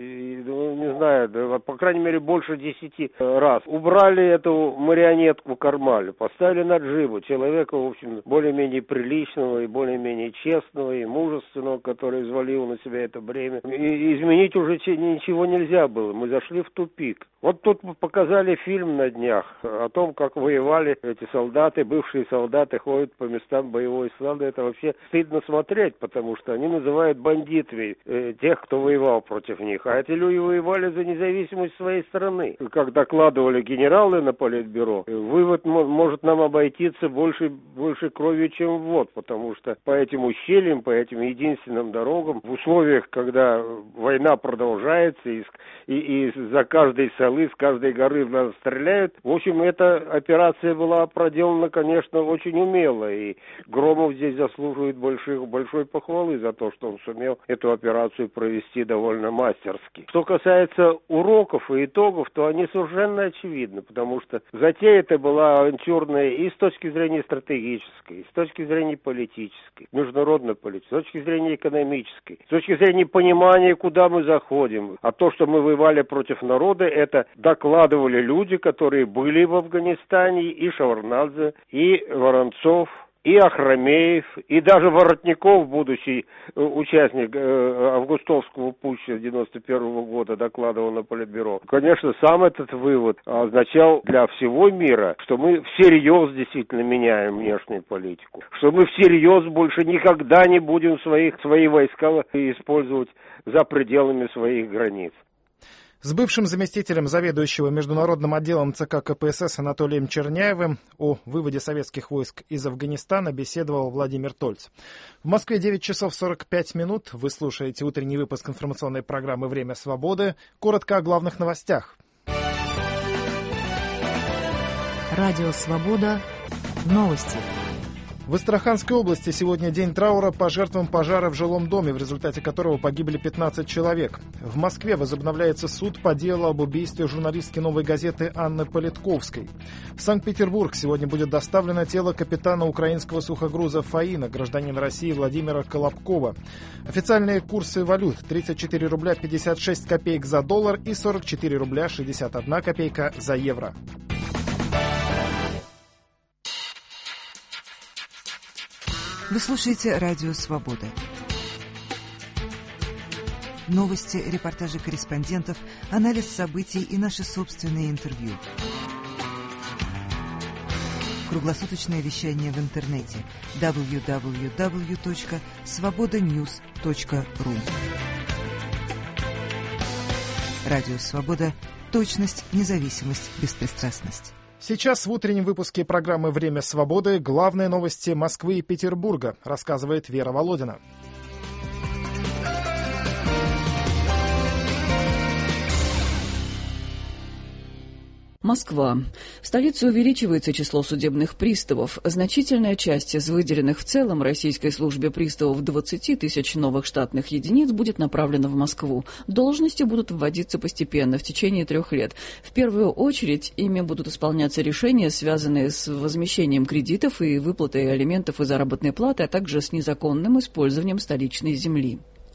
не знаю, по крайней мере больше 10 раз. Убрали эту марионетку Кармаль, поставили Наджибу, человека, в общем, более-менее приличного и более-менее честного и мужественного, который взвалил на себя это бремя. И изменить уже ничего нельзя было. Мы зашли в тупик. Вот тут показали фильм на днях о том, как воевали эти солдаты, бывшие солдаты ходят по местам боевой славы. Это вообще стыдно смотреть, потому что они называют бандитами тех, кто воевал против них. А эти люди воевали за независимость своей страны. Как докладывали генералы на Политбюро, вывод может нам обойтиться больше кровью, чем ввод, потому что по этим ущельям, по этим единственным дорогам, в условиях, когда война продолжается и за каждой скалы, с каждой горы в нас стреляют, в общем, эта операция была проделана, конечно, очень умело, и Громов здесь заслуживает большой похвалы за то, что он сумел эту операцию провести довольно мастерски. Что касается уроков и итогов, то они совершенно очевидны, потому что затея это была авантюрная и с точки зрения стратегической, и с точки зрения политической, международной политической, с точки зрения экономической, с точки зрения понимания, куда мы заходим. А то, что мы воевали против народа, это докладывали люди, которые были в Афганистане, и Шаварнадзе, и Воронцов, и Ахрамеев, и даже Воротников, будущий участник августовского путча 91 года, докладывал на Политбюро. Конечно, сам этот вывод означал для всего мира, что мы всерьез действительно меняем внешнюю политику, что мы всерьез больше никогда не будем свои войска использовать за пределами своих границ. С бывшим заместителем заведующего международным отделом ЦК КПСС Анатолием Черняевым о выводе советских войск из Афганистана беседовал Владимир Тольц. В Москве 9 часов 45 минут. Вы слушаете утренний выпуск информационной программы «Время свободы». Коротко о главных новостях. Радио «Свобода». Новости. В Астраханской области сегодня день траура по жертвам пожара в жилом доме, в результате которого погибли 15 человек. В Москве возобновляется суд по делу об убийстве журналистки «Новой газеты» Анны Политковской. В Санкт-Петербург сегодня будет доставлено тело капитана украинского сухогруза «Фаина», гражданина России Владимира Колобкова. Официальные курсы валют: 34 рубля 56 копеек за доллар и 44 рубля 61 копейка за евро. Вы слушаете «Радио Свобода». Новости, репортажи корреспондентов, анализ событий и наши собственные интервью. Круглосуточное вещание в интернете www.svobodanews.ru. Радио Свобода. Точность, независимость, беспристрастность. Сейчас в утреннем выпуске программы «Время свободы» главные новости Москвы и Петербурга, рассказывает Вера Володина. Москва. В столице увеличивается число судебных приставов. Значительная часть из выделенных в целом российской службе приставов 20 тысяч новых штатных единиц будет направлена в Москву. Должности будут вводиться постепенно, в течение 3 лет. В первую очередь ими будут исполняться решения, связанные с возмещением кредитов и выплатой алиментов и заработной платы, а также с незаконным использованием столичной земли.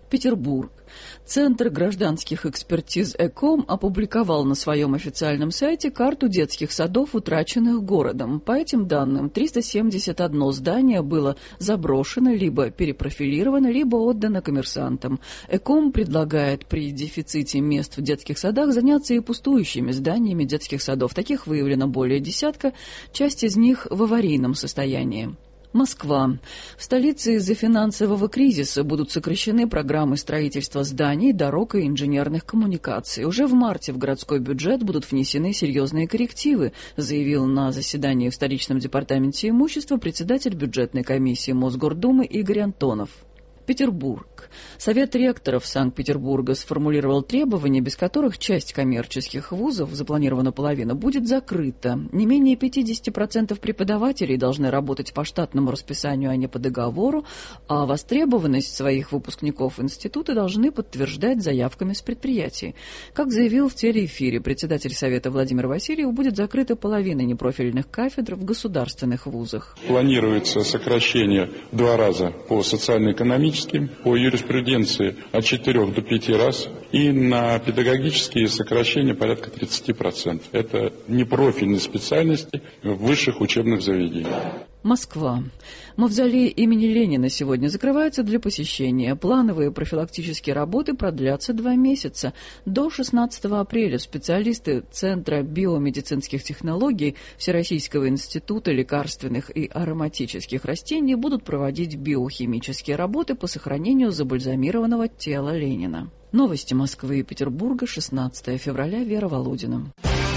Петербург. Центр гражданских экспертиз ЭКОМ опубликовал на своем официальном сайте карту детских садов, утраченных городом. По этим данным, 371 здание было заброшено, либо перепрофилировано, либо отдано коммерсантам. ЭКОМ предлагает при дефиците мест в детских садах заняться и пустующими зданиями детских садов. Таких выявлено более десятка, часть из них в аварийном состоянии. Москва. В столице из-за финансового кризиса будут сокращены программы строительства зданий, дорог и инженерных коммуникаций. Уже в марте в городской бюджет будут внесены серьезные коррективы, заявил на заседании в столичном департаменте имущества председатель бюджетной комиссии Мосгордумы Игорь Антонов. Петербург. Совет ректоров Санкт-Петербурга сформулировал требования, без которых часть коммерческих вузов, запланирована половина, будет закрыта. Не менее 50% преподавателей должны работать по штатному расписанию, а не по договору, а востребованность своих выпускников институты должны подтверждать заявками с предприятий. Как заявил в телеэфире председатель Совета Владимир Васильев, будет закрыта половина непрофильных кафедр в государственных вузах. Планируется сокращение в 2 раза по социально-экономическим, по юриспруденции от 4 до 5 раз и на педагогические сокращения порядка 30%. Это непрофильные специальности в высших учебных заведениях. Москва. Мавзолей имени Ленина сегодня закрывается для посещения. Плановые профилактические работы продлятся 2 месяца. До 16 апреля специалисты Центра биомедицинских технологий Всероссийского института лекарственных и ароматических растений будут проводить биохимические работы по сохранению забальзамированного тела Ленина. Новости Москвы и Петербурга, 16 февраля, Вера Володина.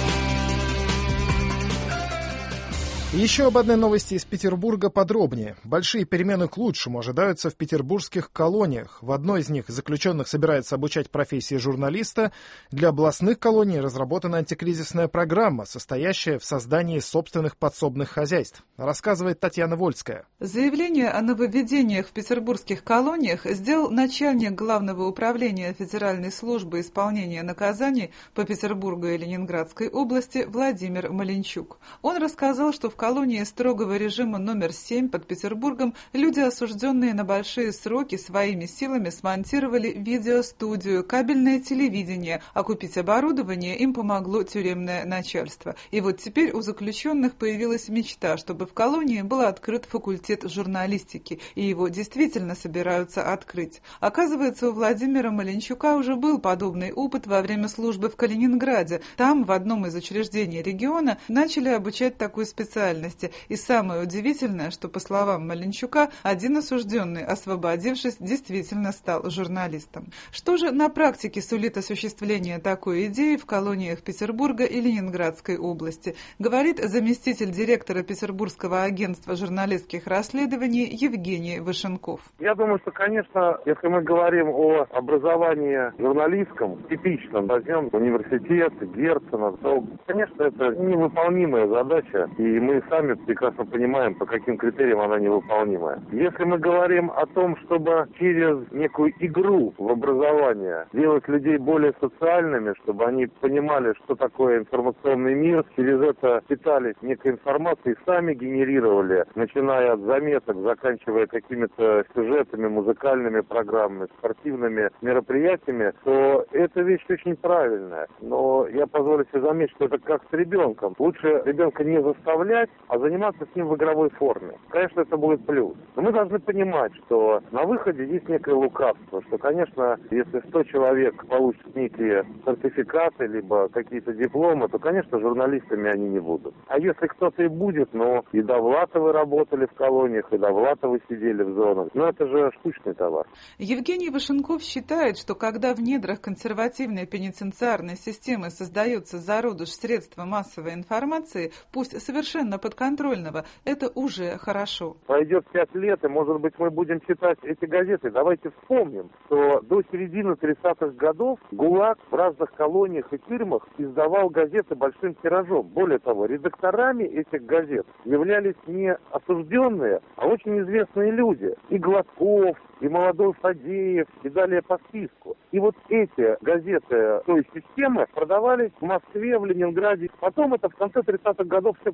Еще об одной новости из Петербурга подробнее. Большие перемены к лучшему ожидаются в петербургских колониях. В одной из них заключенных собирается обучать профессии журналиста. Для областных колоний разработана антикризисная программа, состоящая в создании собственных подсобных хозяйств. Рассказывает Татьяна Вольская. Заявление о нововведениях в петербургских колониях сделал начальник Главного управления Федеральной службы исполнения наказаний по Петербургу и Ленинградской области Владимир Маленчук. Он рассказал, что в колонии строгого режима номер 7 под Петербургом люди, осужденные на большие сроки, своими силами смонтировали видеостудию, кабельное телевидение, а купить оборудование им помогло тюремное начальство. И вот теперь у заключенных появилась мечта, чтобы в колонии был открыт факультет журналистики, и его действительно собираются открыть. Оказывается, у Владимира Маленчука уже был подобный опыт во время службы в Калининграде. Там, в одном из учреждений региона, начали обучать такой специальности. И самое удивительное, что, по словам Маленчука, один осужденный, освободившись, действительно стал журналистом. Что же на практике сулит осуществление такой идеи в колониях Петербурга и Ленинградской области, говорит заместитель директора Петербургского агентства журналистских расследований Евгений Вышенков. Я думаю, что, конечно, если мы говорим о образовании журналистском, типичном, возьмем университет, Герцена, то, конечно, это невыполнимая задача, и мы сами прекрасно понимаем, по каким критериям она невыполнимая. Если мы говорим о том, чтобы через некую игру в образование делать людей более социальными, чтобы они понимали, что такое информационный мир, через это питались некой информацией, сами генерировали, начиная от заметок, заканчивая какими-то сюжетами, музыкальными программами, спортивными мероприятиями, то эта вещь очень правильная. Но я позволю себе заметить, что это как с ребенком. Лучше ребенка не заставлять, а заниматься с ним в игровой форме. Конечно, это будет плюс. Но мы должны понимать, что на выходе есть некое лукавство, что, конечно, если 100 человек получат некие сертификаты, либо какие-то дипломы, то, конечно, журналистами они не будут. А если кто-то и будет, но и Довлатовы работали в колониях, и Довлатовы сидели в зонах, но это же штучный товар. Евгений Вышенков считает, что когда в недрах консервативной пенитенциарной системы создается зародыш средства массовой информации, пусть совершенно подконтрольного, это уже хорошо. Пройдет 5 лет, и, может быть, мы будем читать эти газеты. Давайте вспомним, что до середины 30-х годов ГУЛАГ в разных колониях и тюрьмах издавал газеты большим тиражом. Более того, редакторами этих газет являлись не осужденные, а очень известные люди. И Гладков, и молодой Фадеев, и далее по списку. И вот эти газеты той системы продавались в Москве, в Ленинграде. Потом это в конце 30-х годов все прихлопнуло.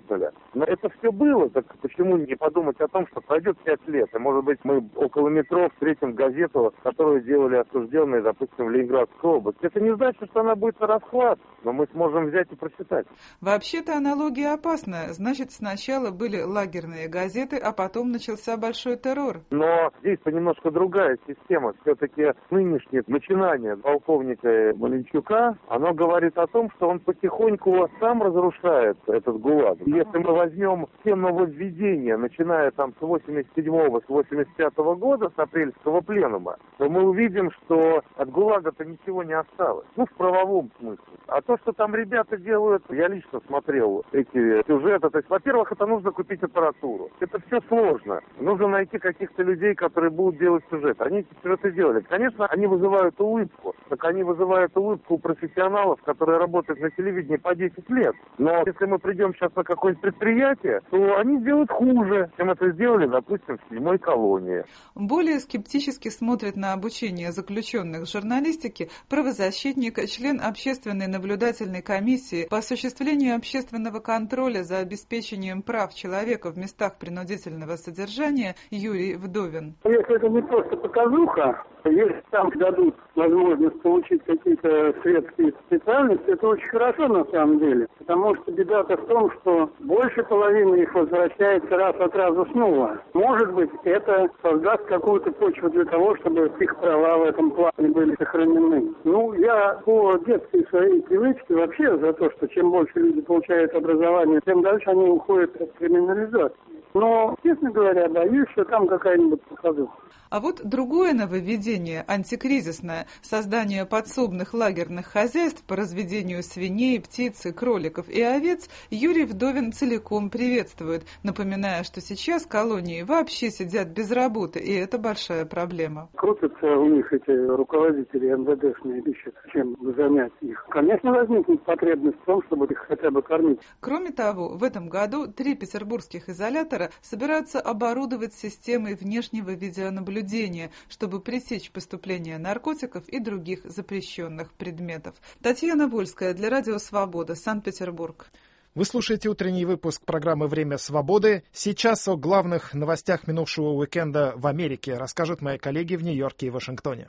что ли? Но это все было, так почему не подумать о том, что пройдет 5 лет, и, может быть, мы около метро встретим газету, которую делали осужденные, допустим, в Ленинградской области. Это не значит, что она будет на расхват, но мы сможем взять и прочитать. Вообще-то аналогия опасная. Значит, сначала были лагерные газеты, а потом начался большой террор. Но здесь немножко другая система. Все-таки нынешнее начинание полковника Маленчука, оно говорит о том, что он потихоньку сам разрушает этот ГУЛАГ. Если мы возьмем все нововведения, начиная там с 87-го, с 85-го года, с апрельского пленума, то мы увидим, что от ГУЛАГа-то ничего не осталось. Ну, в правовом смысле. А то, что там ребята делают, я лично смотрел эти сюжеты. То есть, во-первых, это нужно купить аппаратуру. Это все сложно. Нужно найти каких-то людей, которые будут делать сюжет. Они эти сюжеты делали. Конечно, они вызывают улыбку. Так они вызывают улыбку у профессионалов, которые работают на телевидении по 10 лет. Но если мы придем сейчас на какое-нибудь предприятие, то они сделают хуже, чем это сделали, допустим, в 7-й колонии. Более скептически смотрит на обучение заключенных в журналистике правозащитник, член Общественной наблюдательной комиссии по осуществлению общественного контроля за обеспечением прав человека в местах принудительного содержания Юрий Вдовин. Если это не просто показуха, если там дадут возможность получить какие-то светские специальности, это очень хорошо на самом деле. Потому что беда-то в том, что больше половины их возвращается раз от раза снова. Может быть, это создаст какую-то почву для того, чтобы их права в этом плане были сохранены. Ну, я по детской своей привычке вообще за то, что чем больше люди получают образование, тем дальше они уходят от криминализации. Но, честно говоря, боюсь, что там какая-нибудь показуха. А вот другое нововведение, антикризисное, создание подсобных лагерных хозяйств по разведению свиней, птиц, кроликов и овец, Юрий Вдовин целиком приветствует, напоминая, что сейчас колонии вообще сидят без работы, и это большая проблема. Крутятся у них эти руководители МВДшные, ищут, чем занять их. Конечно, возникнет потребность в том, чтобы их хотя бы кормить. Кроме того, в этом году 3 петербургских изолятора собираются оборудовать системой внешнего видеонаблюдения, чтобы пресечь поступление наркотиков и других запрещенных предметов. Татьяна Вольская для Радио Свобода, Санкт-Петербург. Вы слушаете утренний выпуск программы «Время свободы». Сейчас о главных новостях минувшего уикенда в Америке расскажут мои коллеги в Нью-Йорке и Вашингтоне.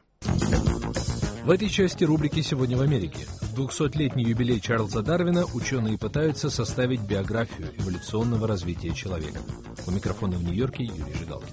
В этой части рубрики «Сегодня в Америке». В 200-летний юбилей Чарльза Дарвина ученые пытаются составить биографию эволюционного развития человека. У микрофона в Нью-Йорке Юрий Жигалкин.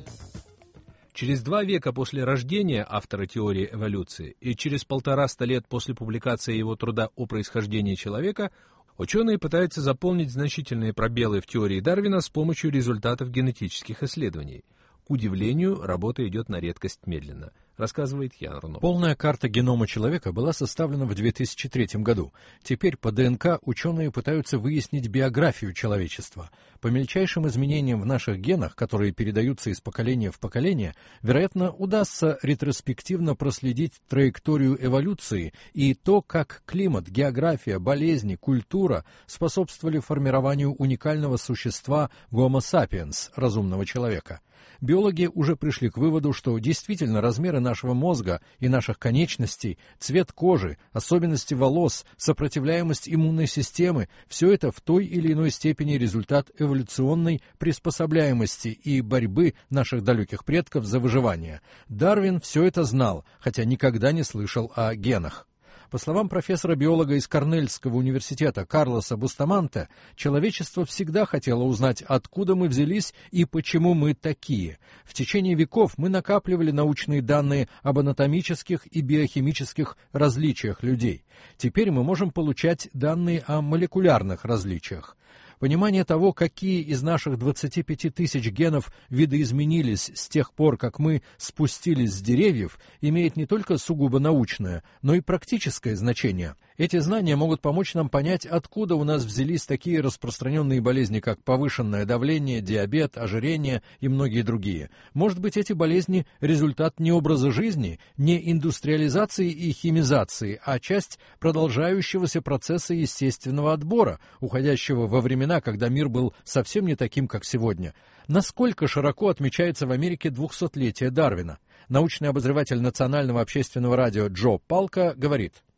Через 2 века после рождения автора теории эволюции и через 150 лет после публикации его труда о происхождении человека ученые пытаются заполнить значительные пробелы в теории Дарвина с помощью результатов генетических исследований. К удивлению, работа идет на редкость медленно, рассказывает Ян Рно. Полная карта генома человека была составлена в 2003 году. Теперь по ДНК ученые пытаются выяснить биографию человечества. По мельчайшим изменениям в наших генах, которые передаются из поколения в поколение, вероятно, удастся ретроспективно проследить траекторию эволюции и то, как климат, география, болезни, культура способствовали формированию уникального существа Homo sapiens, разумного человека. Биологи уже пришли к выводу, что действительно размеры нашего мозга и наших конечностей, цвет кожи, особенности волос, сопротивляемость иммунной системы – все это в той или иной степени результат эволюционной приспособляемости и борьбы наших далеких предков за выживание. Дарвин все это знал, хотя никогда не слышал о генах. По словам профессора-биолога из Корнельского университета Карлоса Бустаманте, человечество всегда хотело узнать, откуда мы взялись и почему мы такие. В течение веков мы накапливали научные данные об анатомических и биохимических различиях людей. Теперь мы можем получать данные о молекулярных различиях. Понимание того, какие из наших 25 тысяч генов видоизменились с тех пор, как мы спустились с деревьев, имеет не только сугубо научное, но и практическое значение. Эти знания могут помочь нам понять, откуда у нас взялись такие распространенные болезни, как повышенное давление, диабет, ожирение и многие другие. Может быть, эти болезни – результат не образа жизни, не индустриализации и химизации, а часть продолжающегося процесса естественного отбора, уходящего во времена, когда мир был совсем не таким, как сегодня. Насколько широко отмечается в Америке 200-летие Дарвина? Научный обозреватель Национального общественного радио Джо Палка говорит: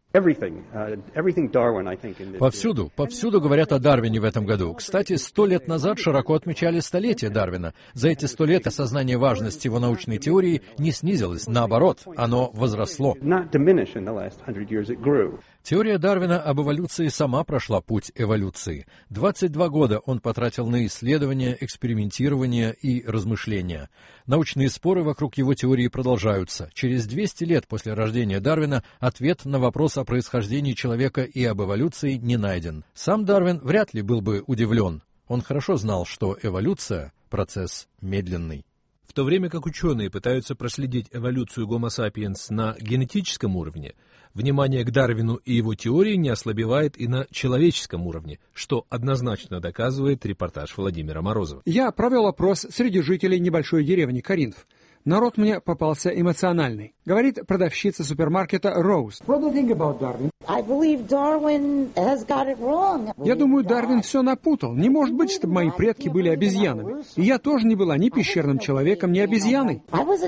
Повсюду говорят о Дарвине в этом году. Кстати, 100 лет назад широко отмечали столетие Дарвина. За эти 100 лет осознание важности его научной теории не снизилось, наоборот, оно возросло. Теория Дарвина об эволюции сама прошла путь эволюции. 22 года он потратил на исследования, экспериментирование и размышления. Научные споры вокруг его теории продолжаются. Через 200 лет после рождения Дарвина ответ на вопрос о происхождении человека и об эволюции не найден. Сам Дарвин вряд ли был бы удивлен. Он хорошо знал, что эволюция – процесс медленный. В то время как ученые пытаются проследить эволюцию Homo sapiens на генетическом уровне, внимание к Дарвину и его теории не ослабевает и на человеческом уровне, что однозначно доказывает репортаж Владимира Морозова. Я провел опрос среди жителей небольшой деревни Коринф. Народ мне попался эмоциональный. Говорит продавщица супермаркета Роуз. Я думаю, Дарвин все напутал. Не может быть, чтобы мои предки были обезьянами. И я тоже не была ни пещерным человеком, ни обезьяной.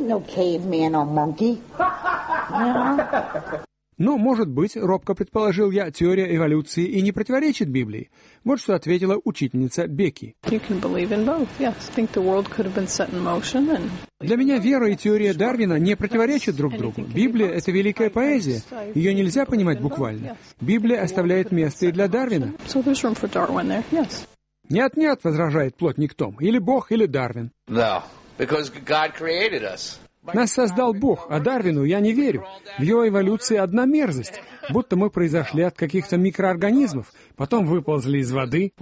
Но, может быть, робко предположил я, теория эволюции и не противоречит Библии. Вот что ответила учительница Бекки. Для меня вера и теория Дарвина не противоречат друг другу. Библия — это великая поэзия. Ее нельзя понимать буквально. Библия оставляет место и для Дарвина. Нет-нет, возражает плотник Том. Или Бог, или Дарвин. Нас создал Бог, а Дарвину я не верю. В его эволюции одна мерзость, будто мы произошли от каких-то микроорганизмов, потом выползли из воды.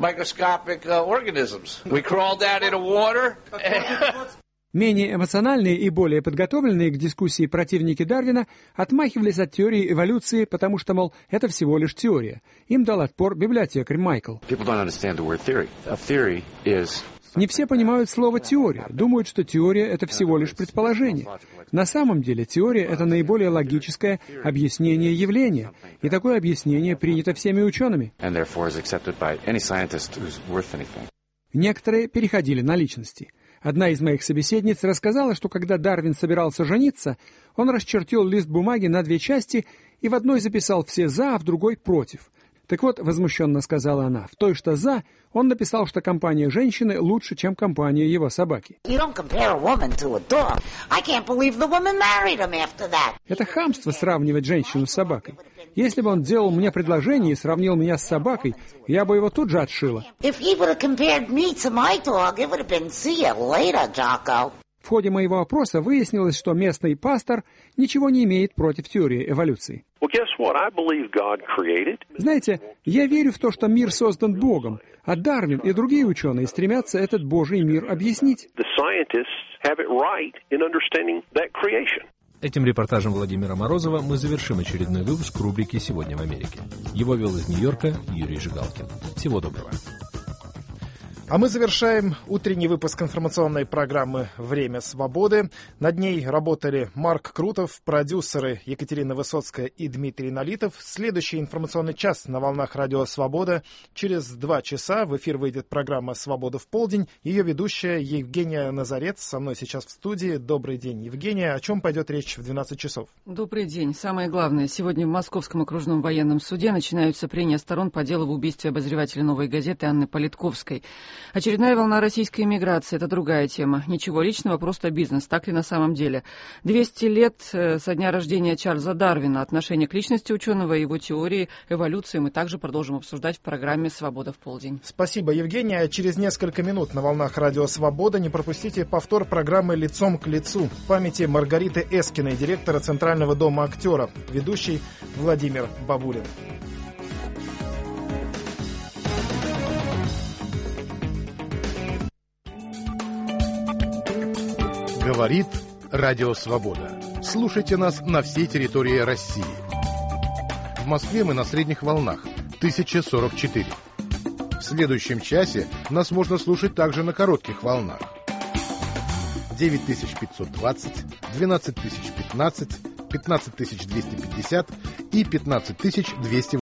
Менее эмоциональные и более подготовленные к дискуссии противники Дарвина отмахивались от теории эволюции, потому что, мол, это всего лишь теория. Им дал отпор библиотекарь Майкл. Не все понимают слово «теория», думают, что теория — это всего лишь предположение. На самом деле теория — это наиболее логическое объяснение явления, и такое объяснение принято всеми учеными. Некоторые переходили на личности. Одна из моих собеседниц рассказала, что когда Дарвин собирался жениться, он расчертил лист бумаги на 2 части и в одной записал все «за», а в другой «против». Так вот, возмущенно сказала она, в той, что «за», он написал, что компания женщины лучше, чем компания его собаки. Это хамство сравнивать женщину с собакой. Если бы он делал мне предложение и сравнил меня с собакой, я бы его тут же отшила. В ходе моего опроса выяснилось, что местный пастор ничего не имеет против теории эволюции. Знаете, я верю в то, что мир создан Богом, а Дарвин и другие ученые стремятся этот Божий мир объяснить. Этим репортажем Владимира Морозова мы завершим очередной выпуск рубрики «Сегодня в Америке». Его вел из Нью-Йорка Юрий Жигалкин. Всего доброго. А мы завершаем утренний выпуск информационной программы «Время свободы». Над ней работали Марк Крутов, продюсеры Екатерина Высоцкая и Дмитрий Налитов. Следующий информационный час на волнах Радио Свобода. Через 2 часа в эфир выйдет программа «Свобода в полдень». Ее ведущая Евгения Назарец со мной сейчас в студии. Добрый день, Евгения. О чем пойдет речь в 12 часов? Добрый день. Самое главное. Сегодня в Московском окружном военном суде начинаются прения сторон по делу в убийстве обозревателя «Новой газеты» Анны Политковской. Очередная волна российской эмиграции – это другая тема. Ничего личного, просто бизнес. Так ли на самом деле? 200 лет со дня рождения Чарльза Дарвина. Отношение к личности ученого и его теории эволюции мы также продолжим обсуждать в программе «Свобода в полдень». Спасибо, Евгения. Через несколько минут на волнах Радио Свобода не пропустите повтор программы «Лицом к лицу» в памяти Маргариты Эскиной, директора Центрального дома актера, ведущий Владимир Бабулин. Говорит Радио Свобода. Слушайте нас на всей территории России. В Москве мы на средних волнах 1044. В следующем часе нас можно слушать также на коротких волнах 9520, 12015, 15250 и 15280.